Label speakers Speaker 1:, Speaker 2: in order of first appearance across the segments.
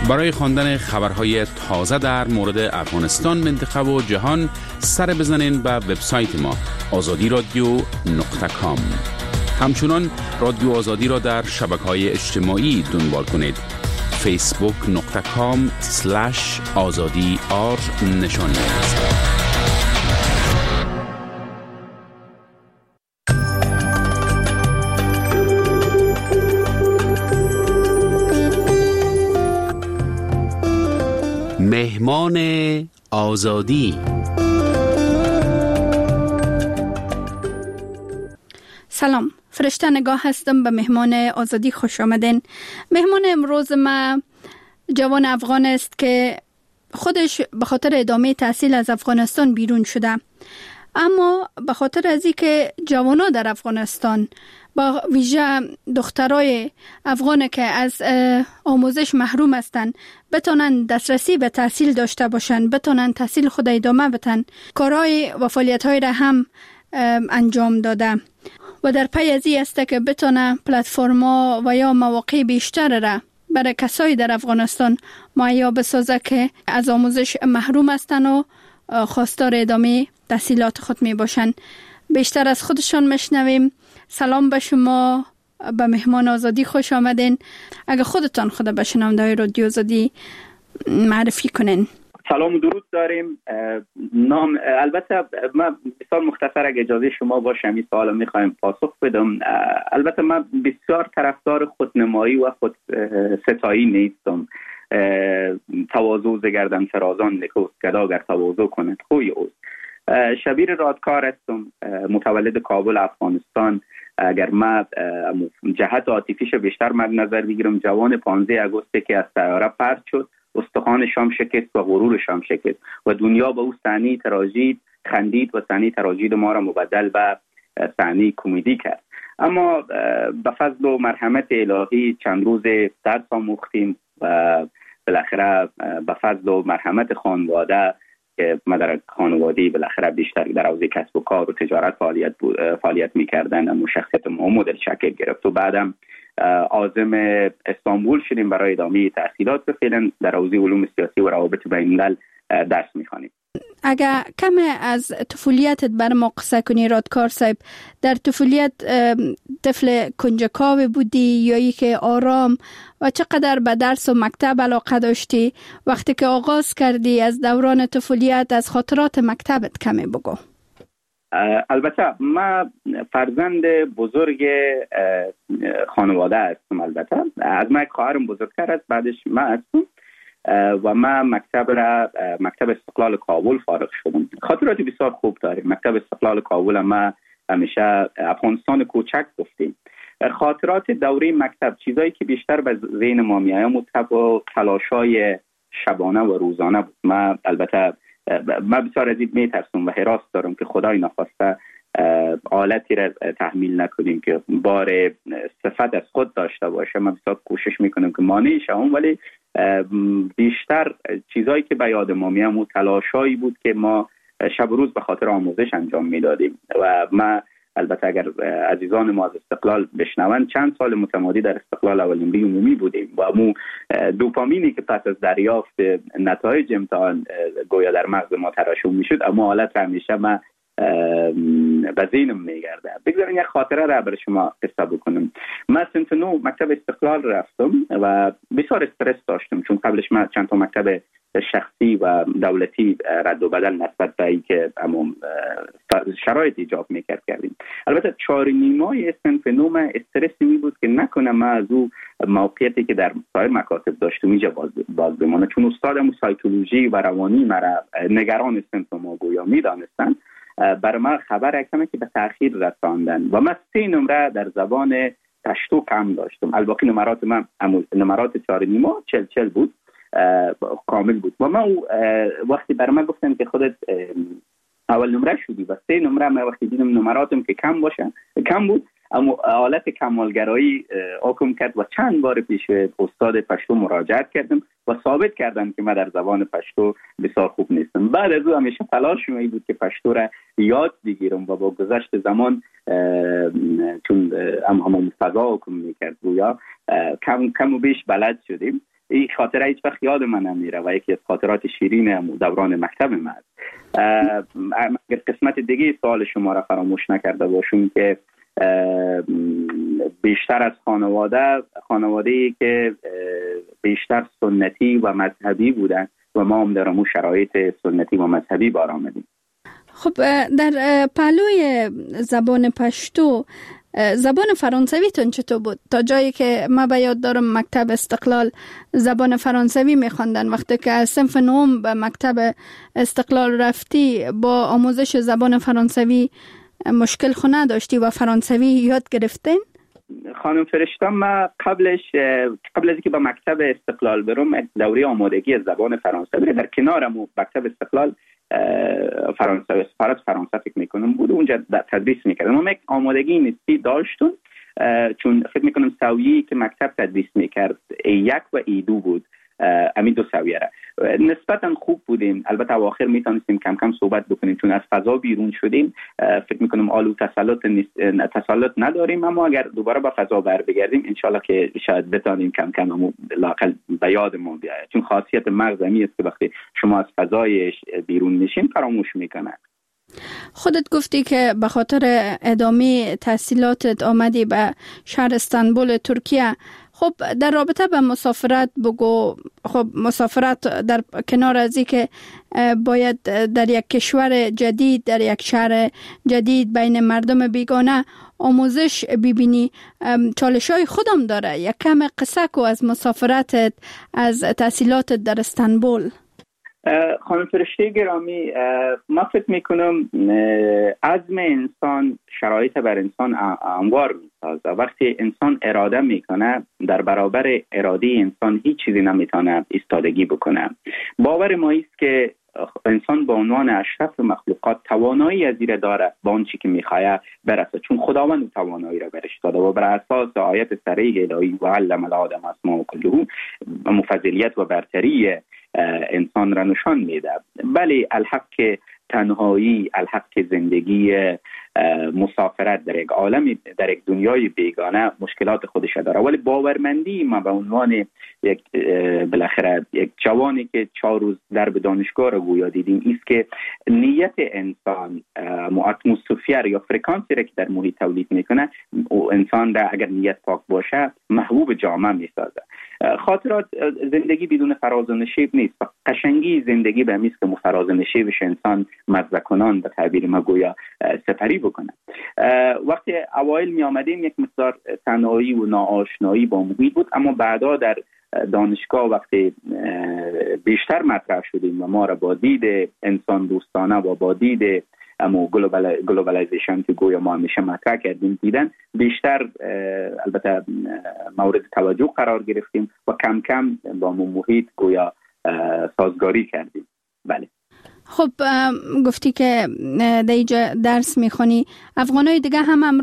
Speaker 1: برای خواندن خبرهای تازه در مورد افغانستان، منطقه و جهان سر بزنین به وبسایت ما azadiradio.com. همچنان رادیو آزادی را در شبکه‌های اجتماعی دنبال کنید. facebook.com/azadi_r نشانی است. مهمان آزادی.
Speaker 2: سلام، فرشته نگاه هستم. به مهمان آزادی خوش آمدین. مهمان امروز ما جوان افغان است که خودش به خاطر ادامه تحصیل از افغانستان بیرون شده، اما به خاطر از اینکه جوانا در افغانستان با ویژه دخترای افغان که از آموزش محروم هستند بتونن دسترسی به تحصیل داشته باشن، بتونن تحصیل خود ادامه بدن، کارهای و فعالیت‌های را هم انجام داده و در پی از این است که بتونه پلتفرما و یا مواقع بیشتر را برای کسایی در افغانستان مهیا بسازه که از آموزش محروم هستند و خواستار ادامه تحصیلات خود می باشن. بیشتر از خودشان مشنویم. سلام به شما، به مهمان آزادی خوش آمدین. اگه خودتان خود به شنونده‌های رادیو آزادی معرفی کنین.
Speaker 3: سلام و درود داریم. نام البته من بسیار مختصر اگه اجازه شما باشه این سوال میخوایم پاسخ بدم. البته من بسیار طرفدار خودنمایی و خود ستایی نیستم. تواضع ز گردن فرازان نکوست، گدا اگر تواضع کند خوی اوست. شبیر رادکار هستم، متولد کابل افغانستان. اگر ما جهت عاطفیش بیشتر مد نظر بگیرم، جوان 15 آگوست که از طیاره پرت شد، استخوانش هم شکست و غرورش هم شکست و دنیا به او صحنه تراژید خندید و صحنه تراژید ما را مبدل به صحنه کمدی کرد. اما به فضل و مرحمت الهی چند روز درس آموختیم و بالاخره به فضل و مرحمت خانواده که من در خانواده‌ای بالاخره بیشتر در حوزه کسب و کار و تجارت فعالیت می‌کردن، اما شخصیت مدل شکل گرفت و بعدم عازم استانبول شدیم برای ادامه تحصیلات و فعلا در حوزه علوم سیاسی و روابط بین‌الملل درس می‌خوانیم.
Speaker 2: اگر کم از طفولیتت بر ما قصه کنی رادکار صاحب، در طفولیت طفل کنجکاو بودی یا که آرام و چقدر به درس و مکتب علاقه داشتی؟ وقتی که آغاز کردی از دوران طفولیت، از خاطرات مکتبت کمی بگو.
Speaker 3: البته من فرزند بزرگ خانواده هستم. البته از من خواهرم بزرگتر است، بعدش من هستم و من مکتب استقلال کابل فارغ شدم. خاطرات بسیار خوب داریم. مکتب استقلال کابل ما همیشه افغانستان کوچک گفتیم. خاطرات دوره مکتب چیزایی که بیشتر به ذهن ما میاد تلاشای شبانه و روزانه بود. من البته بسیار از این میترسم و هراس دارم که خدای نخواسته حالتی را تحمیل نکنیم که بار صفت از خود داشته باشه. من بسیار کوشش میکنم که مانع شوم، ولی بیشتر چیزایی که به یاد ما میاد تلاشایی بود که ما شب و روز به خاطر آموزش انجام میدادیم. و ما البته اگر عزیزان ما از استقلال بشنون، چند سال متمادی در استقلال اول نمره عمومی بودیم و مو دوپامینی که پس از دریافت نتایج امتحان گویا در مغز ما ترشح میشد، اما حالت همیشه ما به ذهنم میگرده. بگذارین یک خاطره را برای شما قصه بکنم. من صنف 9 مکتب استقلال رفتم و بسیار استرس داشتم، چون قبلش من چند تا مکتب شخصی و دولتی رد و بدل نسبت به اینکه شرایط ایجاب کردیم. البته 4.5 صنف 9 استرسی می بود که نکنم من از او موقعیتی که در سایر مکاتب داشتم اینجا باز بمانه، چون استادم سایکولوژی و روانی مرا نگران صنف ما گویا میدانستند. برای من خبر کمه که به تأخیر رساندن و من 3 نمره در زبان پشتو کم داشتم. الباقی نمرات من نمرات 4.5 40 بود، کامل بود. و من وقتی برای من گفتن که خودت اول نمره شدی و 3 نمره، من وقتی دیدم نمراتم که کم بود، اما حالت کمالگرایی حکم کرد و چند بار پیش استاد پشتو مراجعت کردم و ثابت کردم که من در زبان پشتو بسیار خوب نیستم. بعد از او همیشه تلاشم این بود که پشتو را یاد بگیرم و با گذشت زمان چون همون فضا حکم میکرد گویا کم و بیش بلد شدیم. این خاطره هیچ وقت یاد من نمیره و یکی از خاطرات شیرین دوران مکتب من است. اگر قسمت دیگه سوال شما را فراموش نکرده باشم که بیشتر از خانواده‌ای که بیشتر سنتی و مذهبی بودن و ما هم در امو شرایط سنتی و مذهبی بار آمدیم.
Speaker 2: خب در پهلوی زبان پشتو زبان فرانسوی تون چطور بود؟ تا جایی که ما به یاد دارم مکتب استقلال زبان فرانسوی میخواندن. وقتی که از صنف نهم به مکتب استقلال رفتی با آموزش زبان فرانسوی مشکل خونه داشتی و فرانسوی یاد گرفتین؟
Speaker 3: خانم فرشته، ما قبل از اینکه به مکتب استقلال برم دوره آمادگی از زبان فرانسوی در کنارم مکتب استقلال فرانسه فکر میکنم بود، اونجا تدریس میکردم. ما یک آمادگی نسبی داشتون چون فکر میکنم سویه‌ای که مکتب تدریس میکرد A1 و A2 بود، همین دو سویه را نسبتا خوب بودیم. البته اواخر میتونستیم کم کم صحبت بکنیم چون از فضا بیرون شدیم. فکر میکنم آلو تسلط نداریم، اما اگر دوباره با فضا بر بگردیم انشالله که شاید بتانیم کم کم لاقل به یادمون بیاید، چون خاصیت مغز همی است که وقتی شما از فضایش بیرون میشین فراموش میکنه.
Speaker 2: خودت گفتی که به خاطر ادامه تحصیلاتت آمدی به شهر استانبول ترکیه. خب در رابطه به مسافرت بگو. خب مسافرت در کنار از این که باید در یک کشور جدید، در یک شهر جدید بین مردم بیگانه آموزش ببینی، چالش‌های خودم داره. یک کم قصه کو از مسافرتت، از تحصیلاتت در استانبول.
Speaker 3: خانم فرشته گرامی، ما فکر میکنم عزم انسان شرایط بر انسان هموار میسازه. وقتی انسان اراده میکنه در برابر اراده انسان هیچ چیزی نمیتونه ایستادگی بکنه. باور ما است که انسان به عنوان اشرف مخلوقات توانایی از این داره با اون چی که میخواه برسه، چون خداوند توانایی را برش داده و بر اساس آیت صریح الهی و علم الآدم اسماء کلها مفضلیت و برتری انسان را نشان میده. بله، الحق تنهایی، الحق زندگی مسافرت در یک عالم، در یک دنیای بیگانه مشکلات خودش داره، ولی باورمندی ما به عنوان یک بالاخره یک جوانی که 4 روز درب دانشگاه را گویا دیدیم است که نیت انسان اتمسفر یا فرکانسی را که در محیط تولید میکنه انسان را اگر نیت پاک باشه محبوب جامعه میسازه. خاطرات زندگی بدون فراز و نشیب نیست. قشنگی زندگی به میست که فراز و نشیبش انسان مزه کنان به تعبیر ما گویا سپری بکنه. وقتی اوایل می آمدیم یک مقدار تنهایی و ناآشنایی با محیط بود، اما بعدا در دانشگاه وقتی بیشتر مطرح شدیم و ما را با دید انسان دوستانه و با دید اما گلوبالایزیشن که گویا ما همیشه مطرح کردیم دیدن بیشتر البته مورد توجه قرار گرفتیم و کم کم با محیط گویا سازگاری کردیم. بله.
Speaker 2: خب گفتی که در اینجا درس میخونی، افغانای دیگه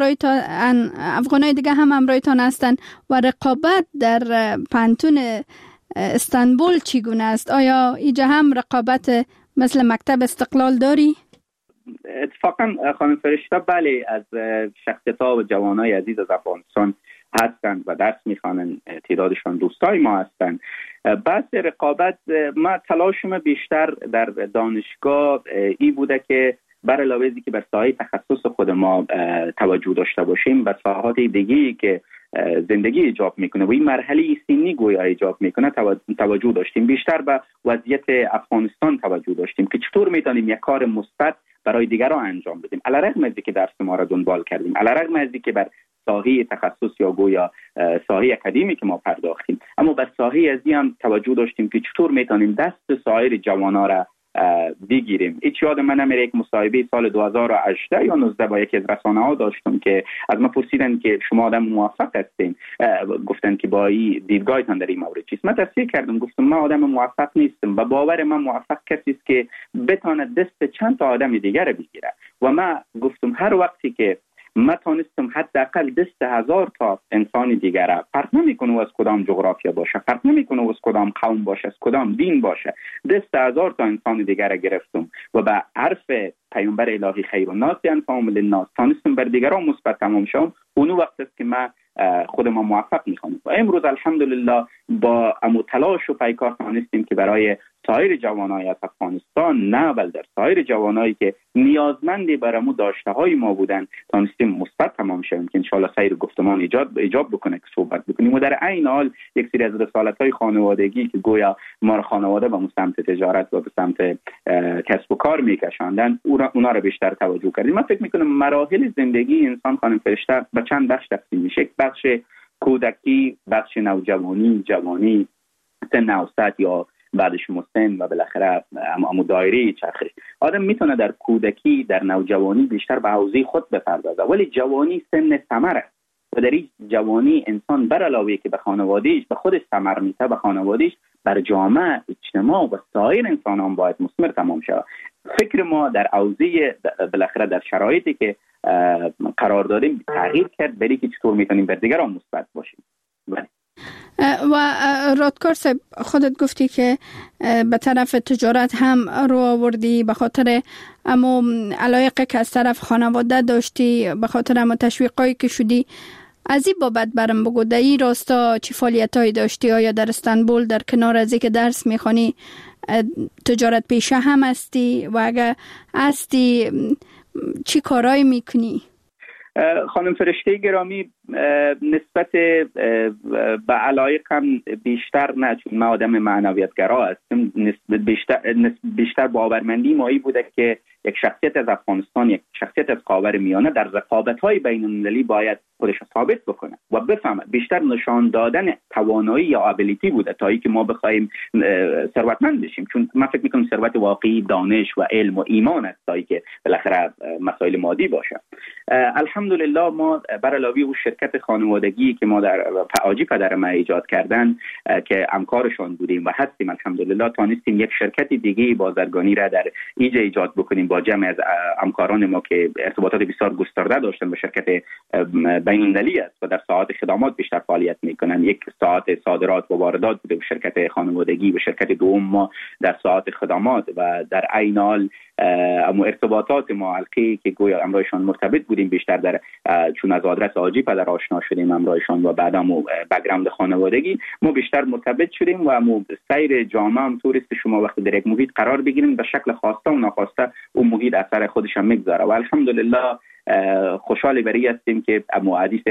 Speaker 2: هم همراهتان هستن و رقابت در پانتون استانبول چگونه است؟ آیا اینجا هم رقابت مثل مکتب استقلال داری؟
Speaker 3: اتفاقا خانم فرشته بله، از شخصیت‌ها و جوانای عزیز از افغانستان هستند و درس میخوانند، تعدادشان دوستای ما هستند. بحث رقابت، ما تلاشم بیشتر در دانشگاه ای بوده که بر علاوه از اینکه بر ساحه تخصص خود ما توجه داشته باشیم و ساحات دیگه‌ای که زندگی ایجاب میکنه و این مرحله سنی گویا ایجاب میکنه توجه داشتیم. بیشتر به وضعیت افغانستان توجه داشتیم که چطور میتونیم یک کار مثبت برای دیگران انجام بدیم، علیرغم از اینکه درس ما را دنبال کردیم، علیرغم از اینکه بر ساحه تخصص یا گویا ساحه اکادمی که ما پرداختیم، اما بر ساحه از این هم توجه داشتیم که چطور میتونیم دست سایر جوانا را بگیریم. هیچ یاد من نمیره یک مصاحبه سال 2018 یا 19 با یکی از رسانه‌ها داشتم که از ما پرسیدن که شما آدم موفق هستین، گفتن که با این دیدگاهتان در این مورد چیست؟ من تصحیح کردم، گفتم من آدم موفق نیستم و باور من موفق کسی است که بتونه دست چند تا آدم دیگر بگیره و من گفتم هر وقتی که ما تونستم حداقل دست 1000 تا انسان دیگره، فرق نمیکنه از کدام جغرافیا باشه، فرق نمیکنه از کدام قوم باشه، از کدام دین باشه، دست 1000 تا انسان دیگره گرفتم و به حرف پیامبر الهی خیر الناس انفعهم للناس تونستم بر دیگران مثبت تمام شوم. اون وقت است که ما خود ما موفق میخوانیم و امروز الحمدلله با امو تلاش و پیکار توانستیم که برای سایر جوانای از افغانستان، نه بل در سایر جوانایی که نیازمندی برامو داشته های ما بودن، توانستیم مثبت تمام شویم که انشالله سیر گفتمان ایجاب بکنه که صحبت بکنیم. و در عین حال یک سری از رسالت های خانوادگی که گویا ما را خانواده به سمت تجارت و به سمت کسب و کار میکشاندن، اونا را بیشتر توجه کردیم. من فکر میکنم مراحل زندگی انسان خانم فرشته به چند بخش تقسیم میشه. بخش کودکی، بخش نوجوانی، جوانی، سن اوسط یا بعدش مسن و بالاخره امو دایره چرخش. آدم میتونه در کودکی، در نوجوانی بیشتر به حوزه خود بپردازه، ولی جوانی سن ثمر است و در این جوانی انسان بر علاوه که به خانوادهش به خودش ثمر میده، به خانوادهش، بر جامعه، اجتماع و سایر انسانان باید مثمر تمام شود. فکر ما در حوزه بالاخره در شرایطی که قرار داریم تغییر کرد برای که چطور میتونیم بر دیگران مثبت باشیم.
Speaker 2: و رادکار صاحب خودت گفتی که به طرف تجارت هم رو آوردی به خاطر امو علایقه که از طرف خانواده داشتی، به خاطر امو تشویقایی که شدی. از این بابت برم بگو، در این راستا چی فعالیتایی داشتی؟ آیا در استانبول در کنار از که درس میخوانی تجارت پیشه هم هستی و اگر هستی چی کارایی میکنی؟
Speaker 3: خانم فرشته گرامی، نسبت به علایقم بیشتر نه، چون من آدم معنویتگرا هستم، بیشتر باورمندی مایی بوده که یک شخصیت از افغانستان، یک شخصیت از خاورمیانه در رقابت‌های بین‌المللی باید خودش ثابت بکنه و بفهمه. بیشتر نشان دادن توانایی یا ابیلیتی بوده تا اینکه ما بخوایم ثروتمند بشیم، چون من فکر می‌کنم ثروت واقعی دانش و علم و ایمان است تا اینکه بالاخره مسائل مادی باشه. الحمدلله ما بر علاوه اون شرکت خانوادگی که ما در حاجی پدر ما ایجاد کردن که همکارشون بودیم و هستیم، الحمدلله تونستیم یک شرکت دیگه بازرگانی را در اینجا ایجاد بکنیم با جمع از همکاران ما که ارتباطات بسیار گسترده داشتن با شرکت بین‌المللی است و در ساعات خدمات بیشتر فعالیت میکنن. یک ساعت صادرات و واردات بوده به شرکت خانوادگی و شرکت دوم ما در ساعت خدمات و در عین حال اما ارتباطات ما حلقه‌ای که گویا امرایشان مرتبط بودیم بیشتر در چون از آدرس حاجی پدر آشنا شدیم امرایشان و بعد هم بک‌گراند خانوادگی ما بیشتر مرتبط شدیم و هم سیر جامعه هم طوریست که شما وقتی در یک محیط قرار بگیرین به شکل خواسته و ناخواسته اون محیط اثر خودش هم میگذاره و الحمدلله خوشحال بری هستیم که حدیث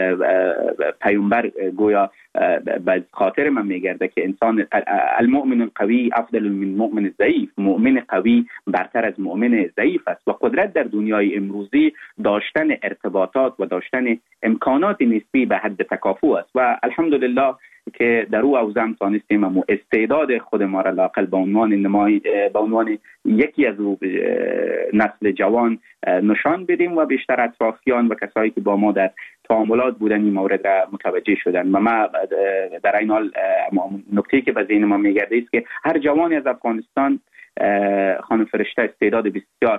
Speaker 3: پیامبر گویا به خاطر من میگرده که انسان المؤمن القوی افضل من مؤمن ضعیف، مؤمن قوی برتر از مؤمن ضعیف است و قدرت در دنیای امروزی داشتن ارتباطات و داشتن امکانات نسبی به حد تکافؤ است و الحمدلله که در او اوزم تانستیم امو استعداد خود ما را لاقل به عنوان یکی از نسل جوان نشان بدیم و بیشتر اطرافیان و کسایی که با ما در تعاملات بودن این مورد را متوجه شدن. و ما در این حال نکته‌ای که به ذهن ما میگرده است که هر جوانی از افغانستان خانم فرشته استعداد بسیار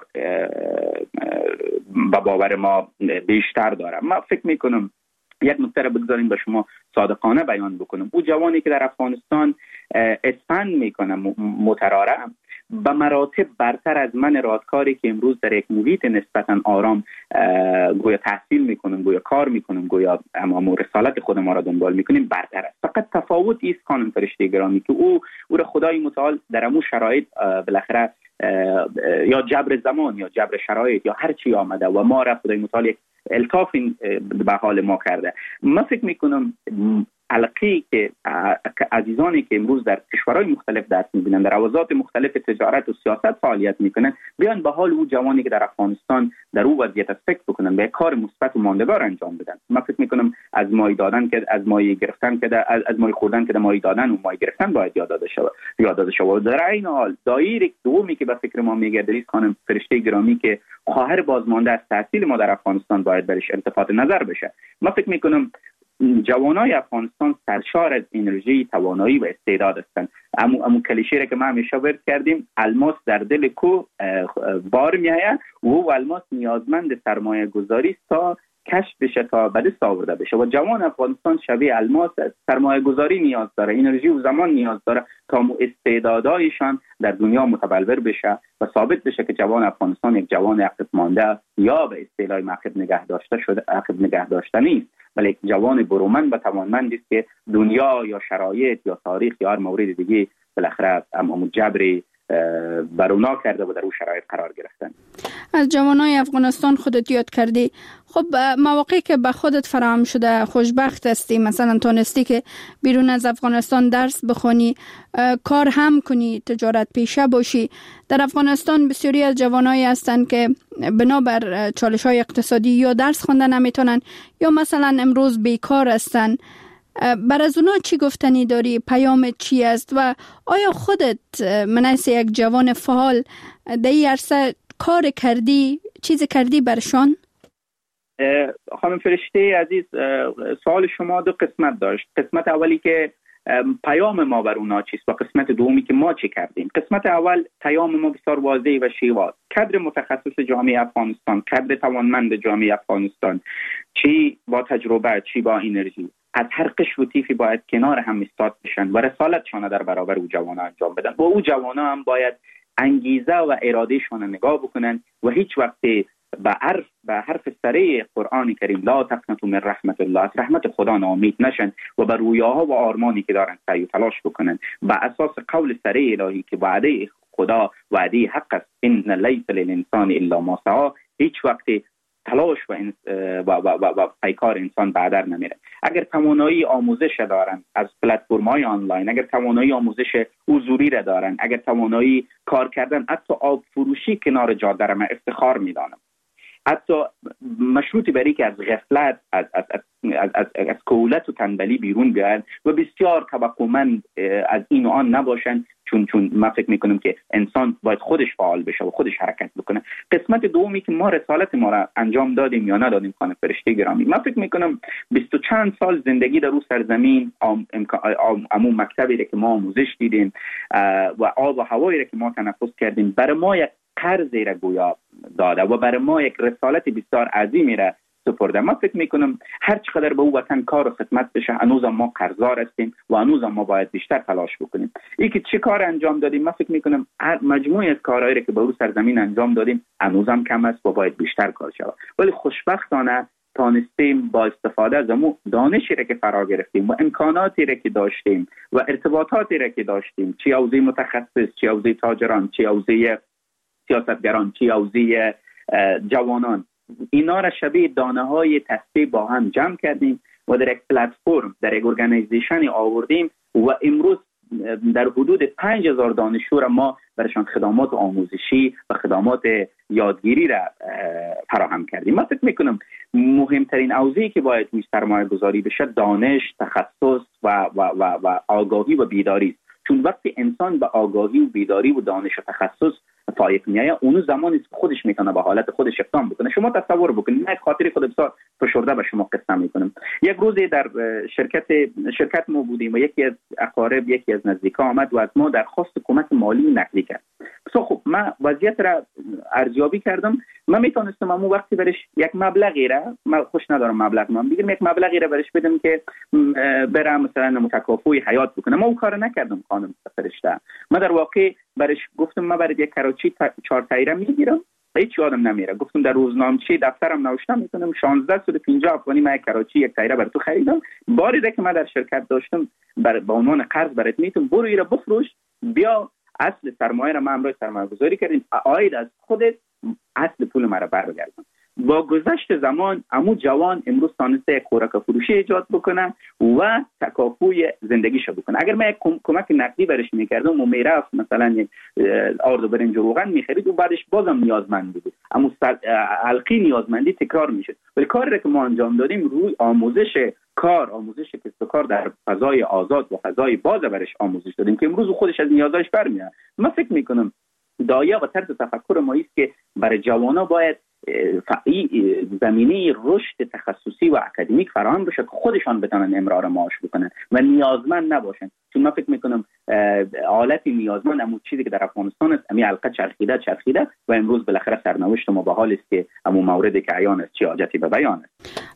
Speaker 3: به باور ما بیشتر داره. ما فکر میکنم یک نکته را بگذاریم به شما صادقانه بیان بکنم. او جوانی که در افغانستان اسفند میکنه متراره به مراتب برتر از من رادکاری که امروز در یک محیط نسبتا آرام گویا تحصیل میکنم، گویا کار میکنم، گویا اما رسالت خود ما را دنبال میکنیم برتر است. فقط تفاوت است خانم فرشته گرامی که او را خدای متعال در امو شرایط بالاخره یا جبر زمان یا جبر شرایط یا هر چی آمده و ما را خدای متعال یک الطاف به حال ما کرده. من فکر میکنم علاقه‌ای که عزیزانی که امروز در کشورهای مختلف درس می‌بینن، در حوزات مختلف تجارت و سیاست فعالیت میکنن، بیان به حال او جوانی که در افغانستان در او وضعیت است فکر بکنن، به کار مثبت و ماندگار انجام بدن. من فکر میکنم از مایه دادن که از مایه گرفتن که از مایه خوردن که مایه دادن و مایه گرفتن باید یاد داده شود. در این حال دایره دومی که به فکر ما میگرده است خانم فرشته گرامی که خواهر بازمانده از تحصیل ما در افغانستان باید برش التفات نظر بشه. من فکر میکنم جوانای افغانستان سرشار از انرژی، توانایی و استعداد هستند. امو کلیشه را که ما همیشه ورد کردیم، الماس در دل کو بار میآید و الماس نیازمند سرمایه گذاری است تا کشف بشه تا به دست آورده بشه. و جوان افغانستان شبیه الماس است، سرمایه گذاری نیاز داره، انرژی و زمان نیاز داره تا استعدادایشان در دنیا متبلور بشه و ثابت بشه که جوان افغانستان یک جوان عقب مانده یا به اصطلاح عقب نگه داشته نیست، ولی یک جوان برومند و توانمند است که دنیا یا شرایط یا تاریخ یا هر مورد دیگه بالاخره امام جبری بر اونا کرده و در اون شرایط قرار گرفتن.
Speaker 2: از جوانای افغانستان خودت یاد کردی. خب مواقعی که به خودت فراهم شده خوشبخت هستی، مثلا تونستی که بیرون از افغانستان درس بخونی، کار هم کنی، تجارت پیشه باشی. در افغانستان بسیاری از جوانایی هستند که بنابر چالش‌های اقتصادی یا درس خوندن نمیتونن یا مثلا امروز بیکار هستند. بر از اونا چی گفتنی داری؟ پیامت چی است؟ و آیا خودت منیس یک جوان فعال در این عرصه کار کردی، چیز کردی برشان؟
Speaker 3: خانم فرشته عزیز، سوال شما دو قسمت داشت. قسمت اولی که پیام ما بر اونا چیست و قسمت دومی که ما چی کردیم. قسمت اول پیام ما بسیار واضح و شیواز. کادر متخصص جامعه افغانستان، کادر توانمند جامعه افغانستان، چی با تجربه چی با انرژی، از هر قشر و طیفی باید کنار هم ایستاد بشن و رسالتشان در برابر او جوانا انجام بدن. با او جوانا هم باید انگیزه و ارادهشان نگاه بکنن و هیچ وقت به حرف سره قرآن کریم لا تقنطوا من رحمت الله، از رحمت خدا ناامید نشن و بر رویاها و آرمانی که دارن سعی و تلاش بکنن بر اساس قول سره الهی که وعده خدا وعده حق است، ان لیس للانسان الا ما سعی. هیچ وقت تلاش و پیکار انسان بعدر نمیره. اگر توانایی آموزش دارن از پلتفرم‌های آنلاین، اگر توانایی آموزش حضوری را دارن، اگر توانایی کار کردن حتی آب فروشی کنار جاده را من افتخار میدانم. حتی مشروطی برای که از غفلت از کولت و تنبلی بیرون بیاین و بسیار توقعمند از این و آن نباشن، چون من فکر میکنم که انسان باید خودش فعال بشه و خودش حرکت بکنه. قسمت دومی که ما رسالت ما را انجام دادیم یا ندادیم خانم فرشته گرامی، من فکر میکنم 20 و چند سال زندگی در اون سرزمین، عموم مکتبی که ما آموزش دیدیم و آب و هوایی که ما تنفس کردیم برای ما یک قرضی را گویا داده و برای ما یک رسالت بسیار عظیمی را سپرده. من فکر میکنم هر چقدر به او وطن کار و خدمت بشه هنوز ما قرضدار هستیم و هنوز ما باید بیشتر تلاش بکنیم. اینکه چه کار انجام دادیم، من فکر میکنم مجموعه از کارهایی که به او سرزمین انجام دادیم هنوز هم کم است و باید بیشتر کار شود. ولی خوشبختانه تانستیم با استفاده از امو دانشی را که فرا گرفتیم و امکاناتی را که داشتیم و ارتباطاتی را که داشتیم، چه حوزه متخصص، چه حوزه تاجران، چه حوزه سیاستگران، چه حوزه جوانان، اینا را شبیه دانه های تسبیح با هم جمع کردیم و در یک پلتفرم، در یک ارگانیزیشن آوردیم و امروز در حدود 5000 دانشجو را ما برشان خدمات آموزشی و خدمات یادگیری را فراهم کردیم. من فکر میکنم مهمترین حوزه‌ای که باید روی سرمایه گذاری بشه دانش، تخصص و آگاهی و بیداری است. چون وقتی انسان به آگاهی و بیداری و دانش و تخصص فائق میایه، اون زمانی که خودش میتونه به حالت خودش اقدام بکنه. شما تصور بکنید، من خاطری خود بسیار فشرده به شما قصه میکنم. یک روزی در شرکت ما بودیم و یکی از اقارب، یکی از نزدیکا آمد و از ما درخواست کمک مالی نقدی کرد. خب من وضعیت را ارزیابی کردم. من میتونستم اون وقتی برش یک مبلغی را، من خوش ندارم مبلغ من بگیرم، یک مبلغی را برش بدم که برام مثلا متکافئ حیات بکنه. ما اون کارو نکردم خانم فرشته. من در واقع برش گفتم من برای یک کراچی 4 تایره میگیرم، هیچ یادم نمیره. گفتم در روزنامه‌چه دفترم نوشتم میتونم 1650 افغانی من یک کراچی یک تایره برای تو خریدم. باری که من در شرکت داشتم به عنوان قرض برات میتونم، برو ایرا بفروش، بیا اصل سرمایه را ما همراه سرمایه گذاری کردیم، عاید از خودت اصل پول مرا برگردون. با گذشت زمان عمو جوان امروز تانسته یک خوراک فروشی ایجاد بکنه و تکافوی زندگیش بکنه. اگر من یک کمک نقدی برش میکردم و میرفت مثلا یک آرد و برنج و روغن میخرید و بعدش بازم نیازمند بود، اما حلقی نیازمندی تکرار میشد. ولی کاری را که ما انجام دادیم روی آموزش کار، آموزش کسب و کار در فضای آزاد و فضای باز برش آموزش دادیم که امروز خودش از نیازش برمیاد. من فکر میکنم دایه و طرز تفکر ما است که برای جوانا باید زمینه رشد تخصصی و اکادمیک فراهم بشه که خودشان بتونن امرار معاش بکنن و نیازمند نباشن. چون من فکر میکنم حالت نیازمند همون چیزی که در افغانستان است، همین حلقه چرخیده و امروز بالاخره سرنوشت ما به حال است که همون موردی که عیان است چه حاجتی به بیان است.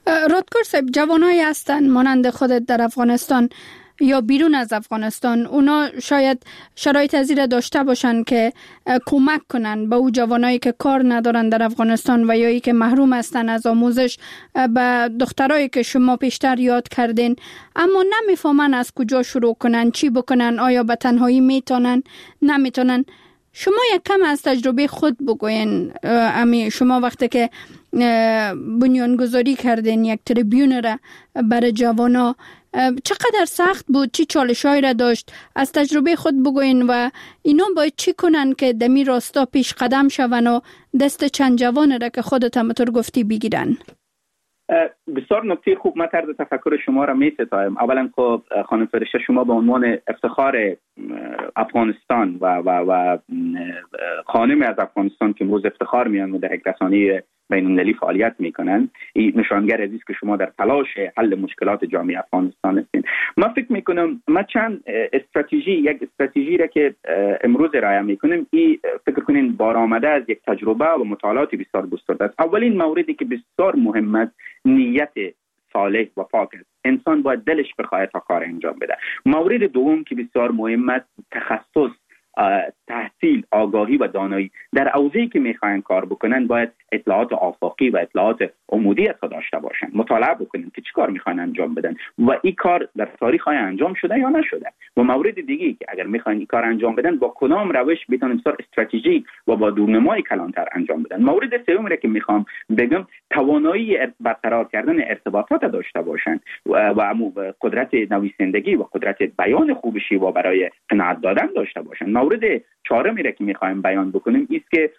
Speaker 2: رادکور صاحب، جوانایی هستن مانند خودت در افغانستان یا بیرون از افغانستان، اونا شاید شرایط از این داشته باشن که کمک کنن به او جوانایی که کار ندارن در افغانستان و یا ای که محروم هستن از آموزش، به دخترایی که شما پیشتر یاد کردین اما نمیفهمن از کجا شروع کنن، چی بکنن، آیا به تنهایی میتونن نمیتونن. شما یک کم از تجربه خود بگوین. شما وقتی که بنیانگذاری کردین یک تریبیون را برای جوانا، چقدر سخت بود؟ چی چالش‌هایی را داشت؟ از تجربه خود بگوین و اینا باید چی کنن که دمی راستا پیش قدم شون و دست چند جوان را که خودت همطور گفتی بگیرن؟
Speaker 3: بسیار نکته خوب. من طرز تفکر شما را می‌ستایم. اولا خب خانم فرشته، شما به عنوان افتخار افغانستان و خانم از افغانستان که امروز افتخار میان و در یک رسانه بین‌المللی فعالیت میکنن، این نشانگر است که شما در تلاش حل مشکلات جامعه افغانستان هستین. من فکر میکنم ما چند استراتژی را که امروز رعایت میکنیم، این فکر کنین بارآمده از یک تجربه و مطالعات بسیار گسترده است. اولین موردی که بسیار مهم است، نیت صالح و پاک است. انسان باید دلش بخواد تا کار انجام بده. مورد دوم که بسیار مهم است، تخصص، تحصیل، آگاهی و دانایی. در حوزه‌ای که میخواین کار بکنن باید اطلاعات آفاقی و اطلاعات عمودی داشته باشن. مطالعه بکنن که چی کار میخواین انجام بدن و این کار در تاریخ های انجام شده یا نشده. و مورد دیگه که اگر میخواین این کار انجام بدن، با کدام روش بتونن بسیار استراتژیک و با دورنمای کلانتر انجام بدن. مورد سوم را که میخوام بگم، توانایی برقرار کردن ارتباطات داشته باشن و قدرت نویسندگی و قدرت بیان خوبشی و برای قناعت دادن داشته باشن. مورد چهارمی را که میخوایم بیان بکنیم است که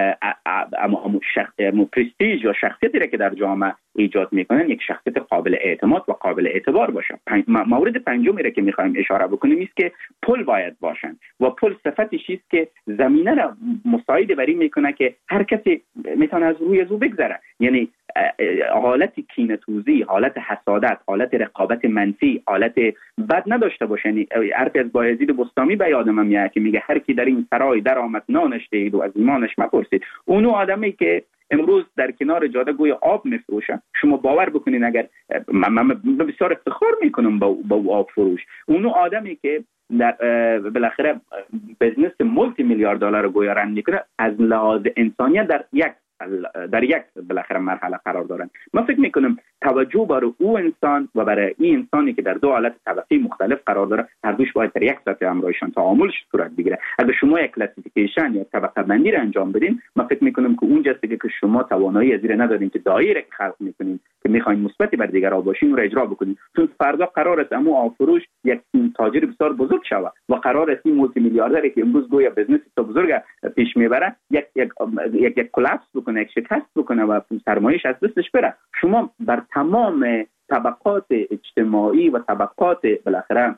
Speaker 3: پرستیژ یا شخصیتی را که در جامعه ایجاد میکنن یک شخصیت قابل اعتماد و قابل اعتبار باشن. مورد پنجمی را که میخوایم اشاره بکنیم است که پل باید باشن و پل صفتش است که زمینه را مساعد بری میکنه که هر کسی میتونه از روی ازو بگذره. یعنی حالت کینه‌توزی، حالت حسادت، حالت رقابت منفی، حالت بد نداشته باشن. حرف از بایزید بستامی به یادم میاد که میگه هر کی در این سرای در آمد نانش دید و از ایمانش مپرسید. اونو آدمی که امروز در کنار جاده گوی آب میفروشن، شما باور بکنین، اگر من بسیار افتخار میکنم با آب فروش، اونو آدمی که در بالاخره بزنس مولتی میلیارد دلار گویا رن میکنه، از لحاظ انسانیت در یک بالاخره مرحله قرار دارن. من فکر میکنم توجه برای او انسان و برای این انسانی که در دو حالت طبقی مختلف قرار داره، هر دوش باید در یک سطح همراهشان تعاملش صورت بگیره. اگر شما یک کلاسیفیکیشن یا طبقه بندی را انجام بدین، من فکر میکنم که اونجاست که شما توانایی از این ندارین که دایره که خلق میکنین که میخواین مثبتی بر دیگران باشین رو اجرا بکنین. چون فردا قرار است امو آفروش یک تاجر بسیار بزرگ شوه و قرار است این مولتی میلیاردری که امروز گویا بزنس تو بزرگ پیش میبره یک کلاپس بکنه، یک شکست بکنه و سرمایه‌اش از دستش بره. شما بر تمام طبقات اجتماعی و طبقات بالاخره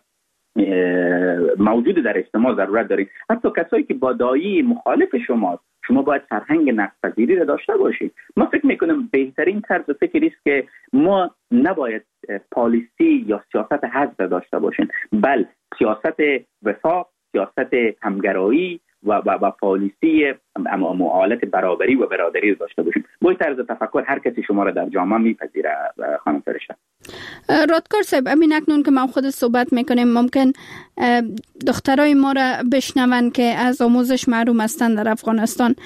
Speaker 3: موجود در اجتماع ضرورت دارید. حتی کسایی که با دایی مخالف شما باید فرهنگ نقدپذیری را داشته باشید. من فکر میکنم بهترین طرز فکری است که ما نباید پالیسی یا سیاست حزب داشته باشیم، بل سیاست وفاق، سیاست همگرایی و پالیسی حالت برابری و برادری داشته باشیم. با این طرز تفکر هر کسی شما را در جامعه میپذیره. خانم فرشته،
Speaker 2: رادکور صاحب، امین اکنون که ما خود صحبت میکنیم، ممکن دخترای ما را بشنون که از آموزش محروم هستند در افغانستان،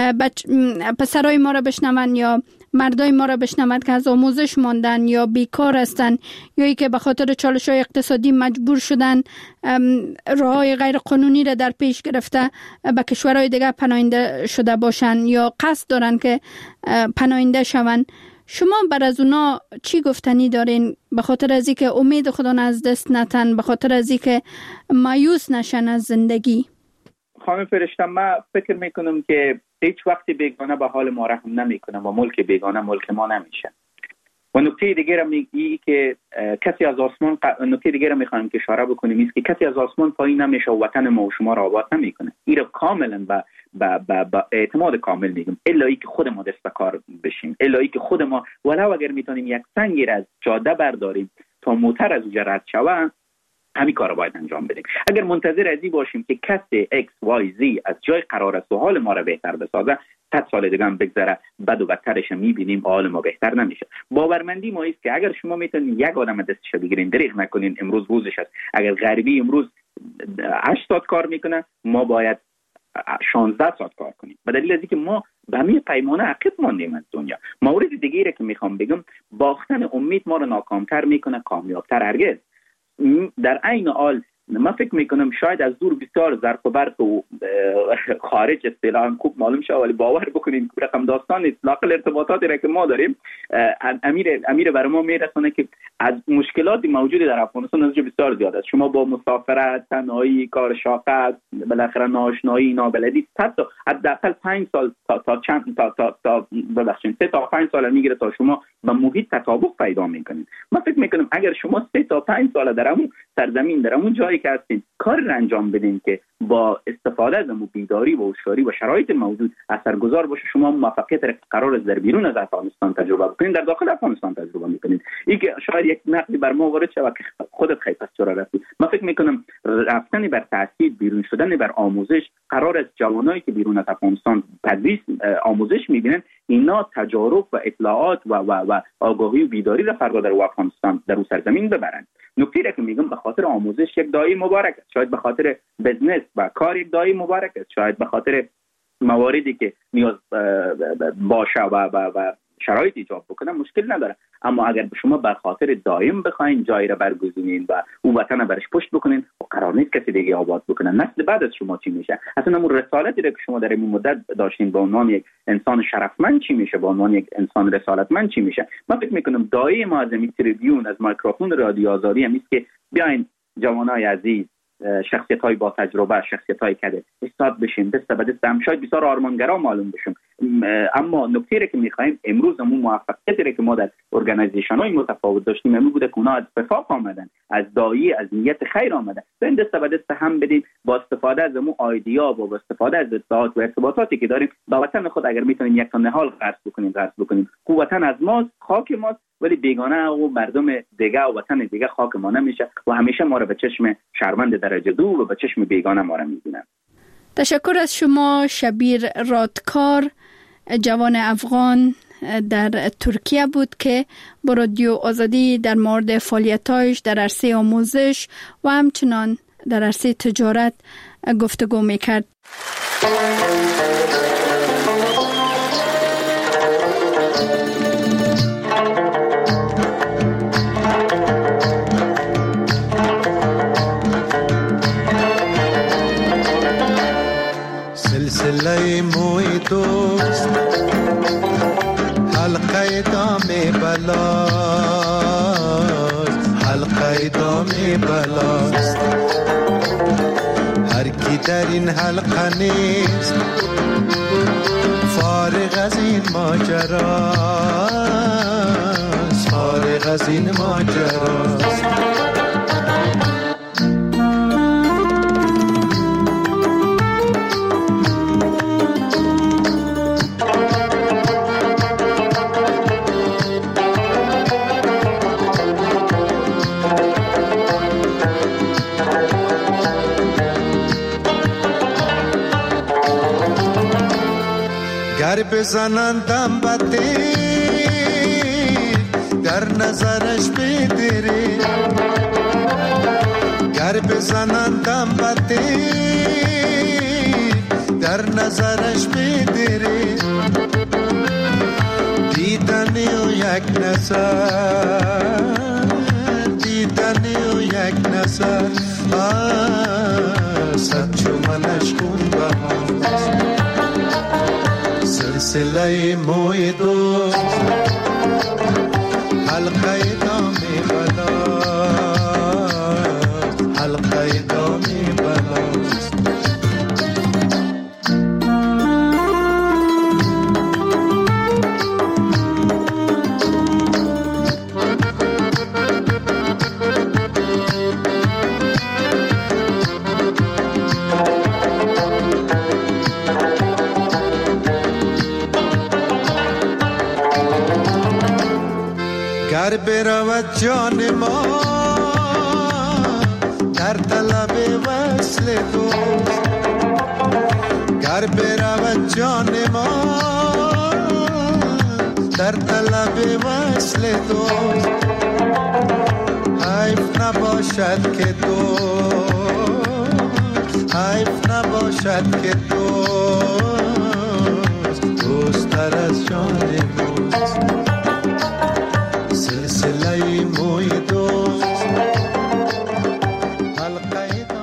Speaker 2: پسرای ما را بشنون یا مردای ما را بشنود که از آموزش ماندن یا بیکار هستن یا ای که به خاطر چالش‌های اقتصادی مجبور شدن راه‌های غیر قانونی را در پیش گرفته به کشورهای دیگر پناهنده شده باشن یا قصد دارن که پناهنده شون. شما بر از اونا چی گفتنی دارین، به خاطر از اینکه امید خدا از دست نتن، به خاطر از اینکه مایوس نشن از زندگی؟
Speaker 3: خانم فرشته، من فکر میکنم که هیچ وقتی بیگانه به حال ما رحم نمیکنه و ملک بیگانه ملک ما نمیشه. و نکته دیگه را میگی که کسی از آسمان، نکته دیگه را میخوایم که اشاره بکنیم است که کسی از آسمان پایین نمیشه و وطن ما و شما را آباد نمیکنه. این را کاملا با اعتماد کامل میگم، الا ای که خود ما دست به کار بشیم، الا ای که خود ما ولو اگر میتونیم یک سنگی را از جاده برداریم تا موتر از اونجا رد شوه، همین کار باید انجام بدیم. اگر منتظر ازی باشیم که کس XYZ از جای قرار است و حال ما را بهتر بسازه، 100 سال دیگه هم بگذره بد و بدترش میبینیم، حال ما بهتر نمیشه. باورمندی ما است که اگر شما میتونید یک آدم دستش بگیرین، دریغ نکنین، امروز روزش است. اگر غربی امروز 8 ساعت کار میکنه، ما باید 16 ساعت کار کنیم. به دلیل اینکه ما به همین پیمانه عقب ماندیم از دنیا. مورد دیگه که میخوام بگم، باختن امید ما رو ناکامتر میکنه، کامیابتر هرگز. در عین حال من فکر میکنم شاید از دور بسیار زرق و برق و خارج اصطلاحاً خوب معلوم شه، ولی باور بکنین که رقم داستان اطلاق ارتباطاتی را که ما داریم امیر برای ما میرسونه که از مشکلات موجود در افغانستان از بسیار زیاد است. شما با مسافرت، تنهایی، کار شاقه، بالاخره ناآشنایی، نابلدی، حداقل 5 سال تا ببخشید 3 تا 5 سال میگیره تا شما با محیط تطابق پیدا میکنید. من فکر میکنم اگر شما 3 تا 5 سال در اون سرزمین، در اون جایی که هستین، کار را انجام بدین که با استفاده از بیداری و هوشیاری و شرایط موجود اثرگذار باشه، شما موفقیت را قرار است در بیرون از افغانستان تجربه بکنید، در داخل افغانستان تجربه میکنید. این که شاید یک نقدی بر ما وارد شود که خودت خیلی پس چرا رفتی. من فکر میکنم رفتن بر تحصیل، بیرون شدن بر آموزش، قرار است جوانایی که بیرون از افغانستان تدریس آموزش میبینن، اینا تجارب و اطلاعات و آگاهی و بیداری را فردا در افغانستان، در اون سرزمین ببرن. نکته را که میگم، به خاطر آموزش یک دایی مبارک است، شاید به خاطر بزنس و کار یک دایی مبارک است، شاید به خاطر مواردی که نیاز باشه و شرایط ایجاب بکنه مشکل نداره. اما اگر شما به خاطر دایم بخواین جایی را برگزینین و اون وطن برش پشت بکنین، و قرار نیست کسی دیگه آباد بکنه، نسل بعد از شما چی میشه؟ اصلا اون رسالتی را که شما در این مدت داشتین به عنوان یک انسان شرفمند چی میشه؟ به عنوان یک انسان رسالتمند چی میشه؟ من فکر میکنم دایی ما از این تریبیون، از میکروفون رادیو آزادی هم است که بیاین جوانای عزیز، شخصیت‌های با تجربه، شخصیت‌های کده استاد بشیم، دست به دست هم، شاید بسیار آرمانگرا معلوم بشیم. اما نکته‌ای که می‌خوایم امروز همون موفقیتی که ما در ارگانایزیشن‌های متفاوت داشتیم همین بوده که اونا از وفاق آمدن، از دایی، از نیت خیر آمدن. این دست به دست هم بدیم با استفاده از همون ایدیا و با استفاده از اطلاعات و ارتباطاتی که داریم با وطن خود. اگر می‌تونیم یک تا نهال غرس بکنیم، وطن از ماست، خاک ماست، ولی بیگانه و مردم دیگه و وطن دیگه خاک ما نمیشه و همیشه ما رو به چشم شرمند درجه 2 و به چشم بیگانه ما رو میبینن.
Speaker 2: تشکر از شما شبیر رادکار، جوان افغان در ترکیه بود که با رادیو آزادی در مورد فعالیت‌هایش در عرصه آموزش و همچنان در عرصه تجارت گفتگو میکرد.
Speaker 4: سلسله موی دوست حلقه دام بلاست، حلقه دام بلاست. هر کی در این حلقه نیست فارغ از این ماجراست، فارغ از این ماجراست. گر بزنندم بده در نظرش بدره، گر بزنندم بده در نظرش بدره. دیدنی و یک نظر، دیدنی و یک نظر، صد چو منش خون بهاست. سلسله موی دوست حلقه دام بلاست، حلقه دام بلاست. گر برود جان ما وصل توست. گر برود جان ما در طلب وصل توست. حیف نباشد که تو، حیف نباشد که تو